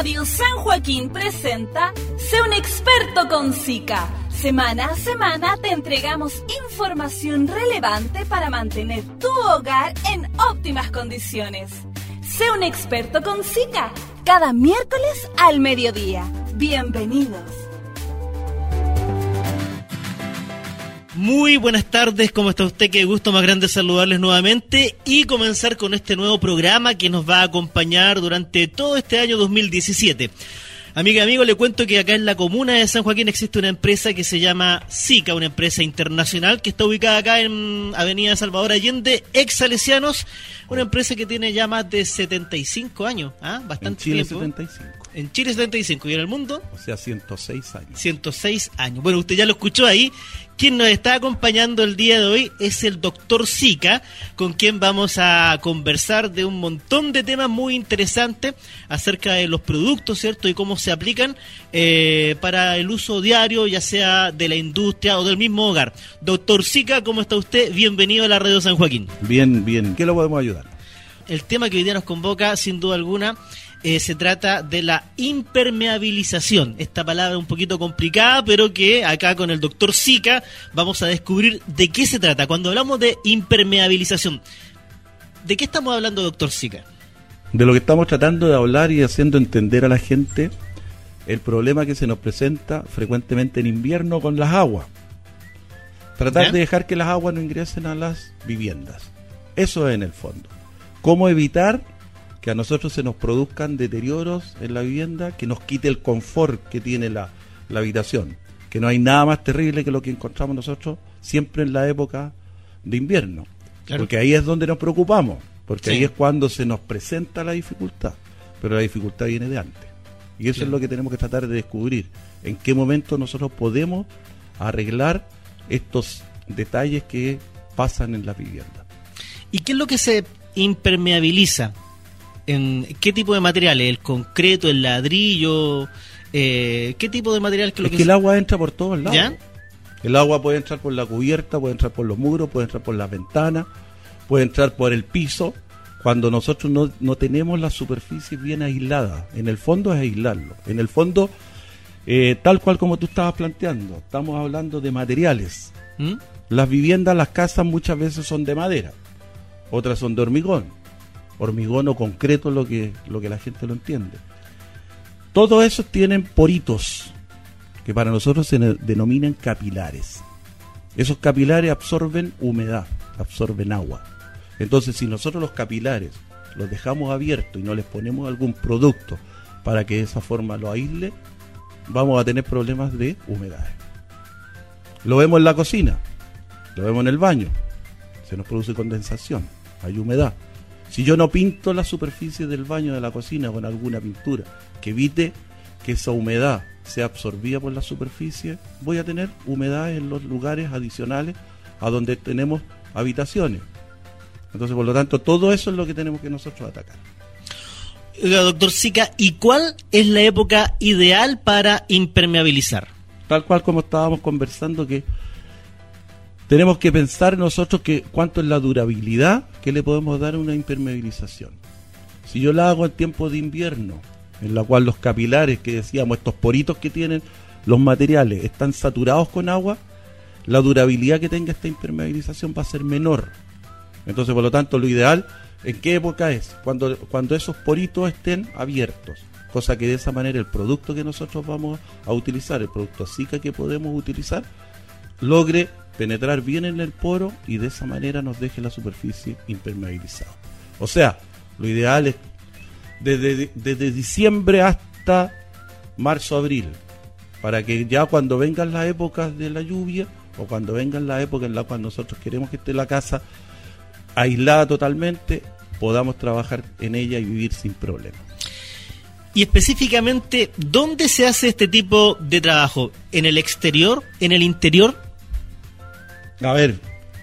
Radio San Joaquín presenta Sé un experto con Zika. Semana a semana te entregamos información relevante para mantener tu hogar en óptimas condiciones. Sé un experto con Zika, cada miércoles al mediodía. Bienvenidos. Muy buenas tardes, ¿cómo está usted? Qué gusto más grande saludarles nuevamente y comenzar con este nuevo programa que nos va a acompañar durante todo este año 2017. Amiga y amigo, le cuento que acá en la comuna de San Joaquín existe una empresa que se llama Zika, una empresa internacional que está ubicada acá en Avenida Salvador Allende, ex Salesianos, una empresa que tiene ya más de 75 años, bastante en Chile tiempo. 75. En Chile 75 y en el mundo, o sea, 106 años. 106 años. Bueno, usted ya lo escuchó ahí. Quien nos está acompañando el día de hoy es el doctor Zika, con quien vamos a conversar de un montón de temas muy interesantes acerca de los productos, ¿cierto? Y cómo se aplican para el uso diario, ya sea de la industria o del mismo hogar. Doctor Zika, ¿cómo está usted? Bienvenido a la Radio San Joaquín. Bien, bien. ¿Qué lo podemos ayudar? El tema que hoy día nos convoca, sin duda alguna, se trata de la impermeabilización. Esta palabra un poquito complicada, pero que acá con el doctor Zika vamos a descubrir de qué se trata. Cuando hablamos de impermeabilización, ¿de qué estamos hablando, doctor Zika? De lo que estamos tratando de hablar y haciendo entender a la gente el problema que se nos presenta frecuentemente en invierno con las aguas. Tratar de dejar que las aguas no ingresen a las viviendas. Eso es en el fondo. ¿Cómo evitar que a nosotros se nos produzcan deterioros en la vivienda, que nos quite el confort que tiene la habitación? Que no hay nada más terrible que lo que encontramos nosotros siempre en la época de invierno. Claro. Porque ahí es donde nos preocupamos, porque ahí es cuando se nos presenta la dificultad, pero la dificultad viene de antes. Y eso es lo que tenemos que tratar de descubrir, en qué momento nosotros podemos arreglar estos detalles que pasan en la vivienda. ¿Y qué es lo que se impermeabiliza? ¿En qué tipo de materiales? ¿El concreto, el ladrillo? ¿Qué tipo de material que el agua entra por todos lados. ¿Ya? El agua puede entrar por la cubierta, puede entrar por los muros, puede entrar por las ventanas, puede entrar por el piso. Cuando nosotros no tenemos la superficie bien aislada, en el fondo es aislarlo. En el fondo, tal cual como tú estabas planteando, estamos hablando de materiales. Las viviendas, las casas muchas veces son de madera, otras son de hormigón o concreto, lo que la gente lo entiende. Todos esos tienen poritos, que para nosotros se denominan capilares. Esos capilares absorben humedad, absorben agua. Entonces, si nosotros los capilares los dejamos abiertos y no les ponemos algún producto para que de esa forma lo aísle, vamos a tener problemas de humedad. Lo vemos en la cocina, lo vemos en el baño, se nos produce condensación, hay humedad. Si yo no pinto la superficie del baño, de la cocina, con alguna pintura que evite que esa humedad sea absorbida por la superficie, voy a tener humedad en los lugares adicionales a donde tenemos habitaciones. Entonces, por lo tanto, todo eso es lo que tenemos que nosotros atacar. Doctor Zika, ¿y cuál es la época ideal para impermeabilizar? Tal cual como estábamos conversando, que tenemos que pensar nosotros que cuánto es la durabilidad que le podemos dar a una impermeabilización. Si yo la hago en tiempo de invierno, en la cual los capilares que decíamos, estos poritos que tienen los materiales, están saturados con agua, la durabilidad que tenga esta impermeabilización va a ser menor. Entonces, por lo tanto, lo ideal, ¿en qué época es? Cuando esos poritos estén abiertos. Cosa que de esa manera el producto que nosotros vamos a utilizar, el producto Zika que podemos utilizar, logre penetrar bien en el poro y de esa manera nos deje la superficie impermeabilizada. O sea, lo ideal es desde diciembre hasta marzo-abril, para que ya cuando vengan las épocas de la lluvia o cuando vengan las épocas en las cuales nosotros queremos que esté la casa aislada totalmente, podamos trabajar en ella y vivir sin problemas. Y específicamente, ¿dónde se hace este tipo de trabajo? ¿En el exterior? ¿En el interior? A ver,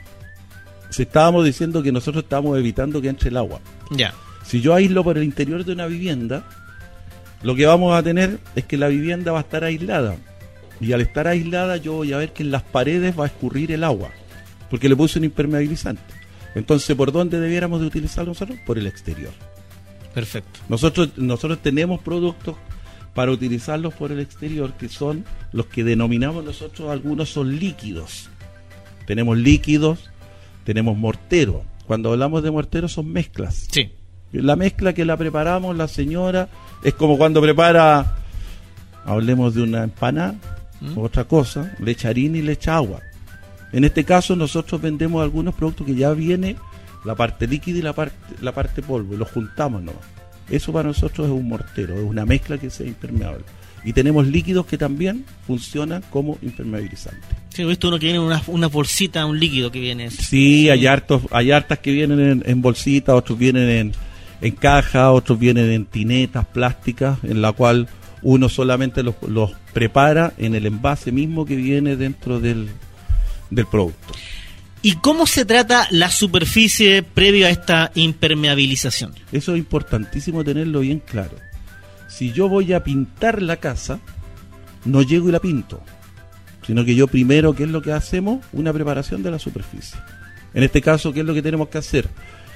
si estábamos diciendo que nosotros estamos evitando que entre el agua. Ya. Si yo aíslo por el interior de una vivienda, lo que vamos a tener es que la vivienda va a estar aislada. Y al estar aislada yo voy a ver que en las paredes va a escurrir el agua, porque le puse un impermeabilizante. Entonces, ¿por dónde debiéramos de utilizarlo nosotros? Por el exterior. Perfecto. Nosotros tenemos productos para utilizarlos por el exterior, que son los que denominamos nosotros, algunos son líquidos. Tenemos líquidos, tenemos mortero. Cuando hablamos de mortero son mezclas. Sí. La mezcla que la preparamos la señora es como cuando prepara, hablemos de una empanada, otra cosa, le echa harina y le echa agua. En este caso nosotros vendemos algunos productos que ya viene la parte líquida y la parte polvo, y los juntamos nomás. Eso para nosotros es un mortero, es una mezcla que sea impermeable. Y tenemos líquidos que también funcionan como impermeabilizantes. Sí, he visto uno que viene en una bolsita, un líquido que viene. Sí, hay hartas que vienen en bolsitas, otros vienen en caja, otros vienen en tinetas plásticas, en la cual uno solamente los prepara en el envase mismo que viene dentro del producto. ¿Y cómo se trata la superficie previa a esta impermeabilización? Eso es importantísimo tenerlo bien claro. Si yo voy a pintar la casa, no llego y la pinto, sino que yo primero, ¿qué es lo que hacemos? Una preparación de la superficie. En este caso, ¿qué es lo que tenemos que hacer?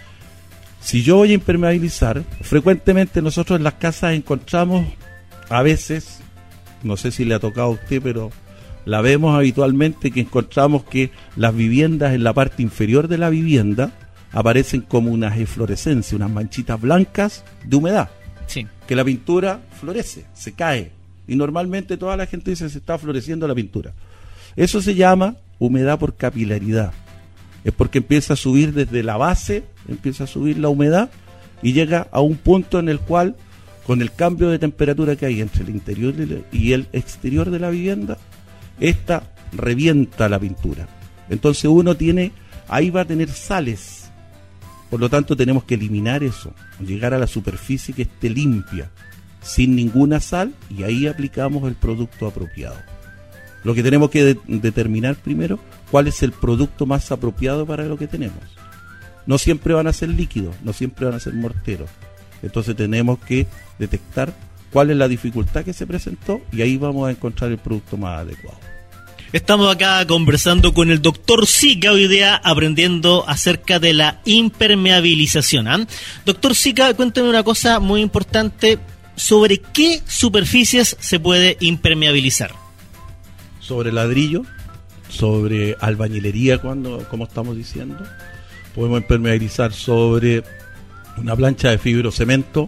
Si yo voy a impermeabilizar, frecuentemente nosotros en las casas encontramos, a veces, no sé si le ha tocado a usted, pero la vemos habitualmente, que encontramos que las viviendas en la parte inferior de la vivienda aparecen como unas eflorescencias, unas manchitas blancas de humedad. Sí. Que la pintura florece, se cae. Y normalmente toda la gente dice se está floreciendo la pintura. Eso se llama humedad por capilaridad. Es porque empieza a subir desde la base, empieza a subir la humedad y llega a un punto en el cual, con el cambio de temperatura que hay entre el interior y el exterior de la vivienda, esta revienta la pintura. Entonces ahí va a tener sales. Por lo tanto tenemos que eliminar eso, llegar a la superficie que esté limpia, sin ninguna sal, y ahí aplicamos el producto apropiado. Lo que tenemos que determinar primero, cuál es el producto más apropiado para lo que tenemos. No siempre van a ser líquidos, no siempre van a ser morteros. Entonces tenemos que detectar cuál es la dificultad que se presentó y ahí vamos a encontrar el producto más adecuado. Estamos acá conversando con el doctor Sica hoy día, aprendiendo acerca de la impermeabilización. Doctor Sica, cuéntame una cosa muy importante, ¿sobre qué superficies se puede impermeabilizar? Sobre ladrillo, sobre albañilería, como estamos diciendo. Podemos impermeabilizar sobre una plancha de fibrocemento,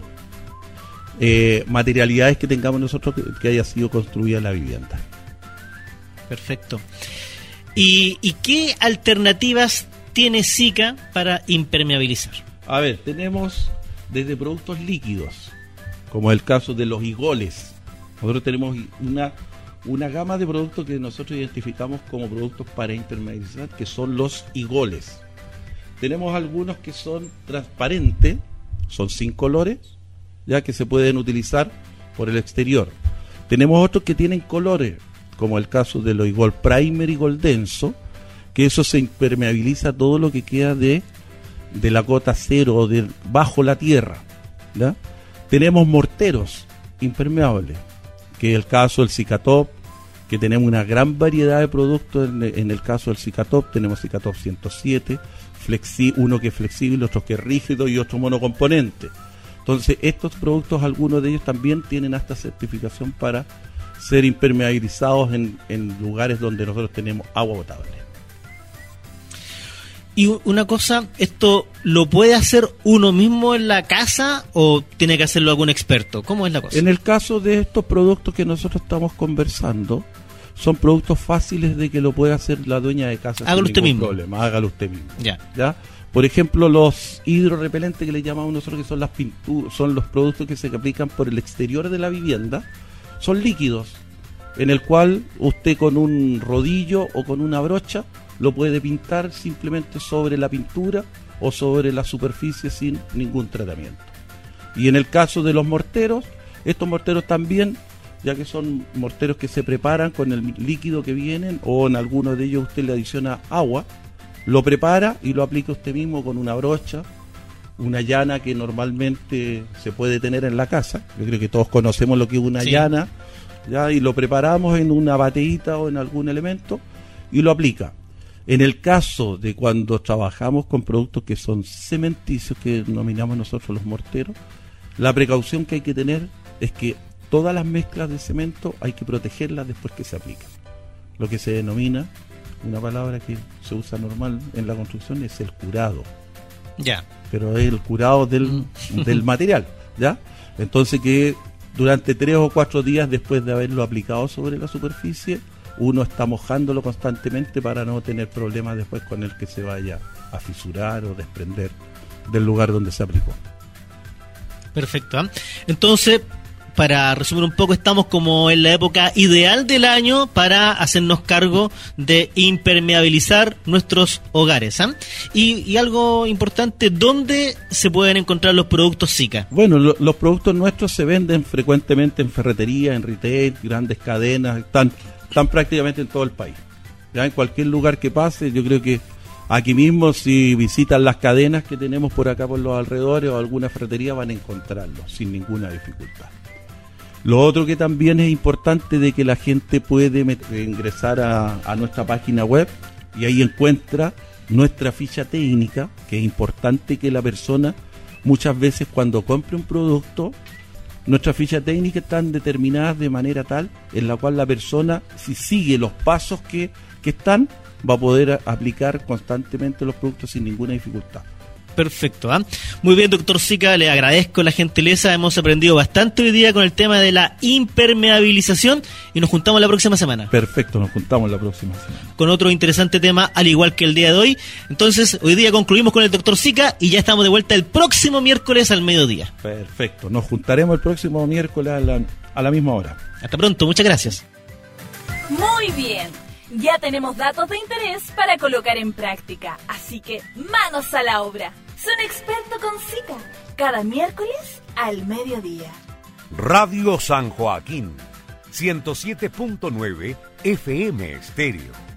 materialidades que tengamos nosotros que haya sido construida la vivienda. Perfecto. ¿Y qué alternativas tiene Sica para impermeabilizar? A ver, tenemos desde productos líquidos, como el caso de los igoles. Nosotros tenemos una gama de productos que nosotros identificamos como productos para impermeabilizar, que son los igoles. Tenemos algunos que son transparentes, son sin colores, ya que se pueden utilizar por el exterior. Tenemos otros que tienen colores, como el caso de los Igol Primer y Igol Denso, que eso se impermeabiliza todo lo que queda de la cota cero o de bajo la tierra, ¿ya? Tenemos morteros impermeables, que es el caso del Cicatop, que tenemos una gran variedad de productos. En el caso del Cicatop tenemos Cicatop 107, uno que es flexible, otro que es rígido y otro monocomponente. Entonces estos productos, algunos de ellos también tienen hasta certificación para ser impermeabilizados en lugares donde nosotros tenemos agua potable. Y una cosa, ¿esto lo puede hacer uno mismo en la casa o tiene que hacerlo algún experto? ¿Cómo es la cosa? En el caso de estos productos que nosotros estamos conversando, son productos fáciles de que lo pueda hacer la dueña de casa. Hágalo usted mismo. Problema. Hágalo usted mismo. Ya. Por ejemplo, los hidrorrepelentes que le llamamos nosotros, que son las pinturas, son los productos que se aplican por el exterior de la vivienda, son líquidos, en el cual usted con un rodillo o con una brocha lo puede pintar simplemente sobre la pintura o sobre la superficie sin ningún tratamiento. Y en el caso de los morteros, estos morteros también, ya que son morteros que se preparan con el líquido que vienen, o en algunos de ellos usted le adiciona agua, lo prepara y lo aplica usted mismo con una brocha, una llana que normalmente se puede tener en la casa. Yo creo que todos conocemos lo que es una llana, ¿ya? Y lo preparamos en una bateíta o en algún elemento y lo aplica. En el caso de cuando trabajamos con productos que son cementicios, que denominamos nosotros los morteros, la precaución que hay que tener es que todas las mezclas de cemento hay que protegerlas después que se aplican. Lo que se denomina, una palabra que se usa normal en la construcción, es el curado. Ya. Pero es el curado del material, ¿ya? Entonces que durante 3 o 4 días después de haberlo aplicado sobre la superficie, uno está mojándolo constantemente para no tener problemas después con el que se vaya a fisurar o desprender del lugar donde se aplicó. Perfecto. Entonces, para resumir un poco, estamos como en la época ideal del año para hacernos cargo de impermeabilizar nuestros hogares. Y algo importante, ¿dónde se pueden encontrar los productos Sika? Bueno, los productos nuestros se venden frecuentemente en ferretería, en retail, grandes cadenas, están prácticamente en todo el país. Ya en cualquier lugar que pase, yo creo que aquí mismo, si visitan las cadenas que tenemos por acá por los alrededores o alguna ferretería, van a encontrarlo sin ninguna dificultad. Lo otro que también es importante de que la gente puede ingresar a nuestra página web y ahí encuentra nuestra ficha técnica, que es importante que la persona muchas veces cuando compre un producto, nuestras fichas técnicas están determinadas de manera tal en la cual la persona, si sigue los pasos que están, va a poder aplicar constantemente los productos sin ninguna dificultad. Perfecto. Muy bien, doctor Sika, le agradezco la gentileza. Hemos aprendido bastante hoy día con el tema de la impermeabilización y nos juntamos la próxima semana. Perfecto, nos juntamos la próxima semana. Con otro interesante tema, al igual que el día de hoy. Entonces, hoy día concluimos con el doctor Sika y ya estamos de vuelta el próximo miércoles al mediodía. Perfecto, nos juntaremos el próximo miércoles a la misma hora. Hasta pronto, muchas gracias. Muy bien. Ya tenemos datos de interés para colocar en práctica, así que manos a la obra. Soy un experto con Sika, cada miércoles al mediodía. Radio San Joaquín, 107.9 FM Estéreo.